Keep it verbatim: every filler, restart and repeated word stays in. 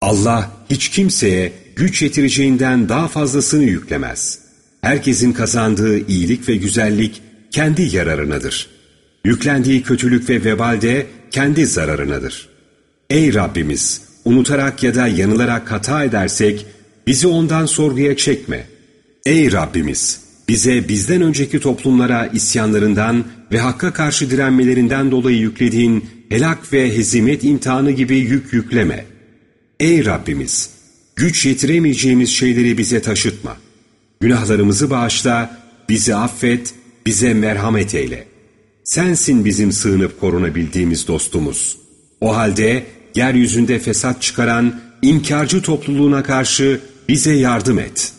Allah hiç kimseye güç yetireceğinden daha fazlasını yüklemez. Herkesin kazandığı iyilik ve güzellik kendi yararınadır. Yüklendiği kötülük ve vebal de kendi zararınadır. Ey Rabbimiz! Unutarak ya da yanılarak hata edersek bizi ondan sorguya çekme. Ey Rabbimiz! Bize bizden önceki toplumlara isyanlarından ve hakka karşı direnmelerinden dolayı yüklediğin helak ve hezimet imtihanı gibi yük yükleme. Ey Rabbimiz! Güç yetiremeyeceğimiz şeyleri bize taşıtma. Günahlarımızı bağışla, bizi affet, bize merhamet eyle. Sensin bizim sığınıp korunabildiğimiz dostumuz. O halde yeryüzünde fesat çıkaran inkarcı topluluğuna karşı bize yardım et.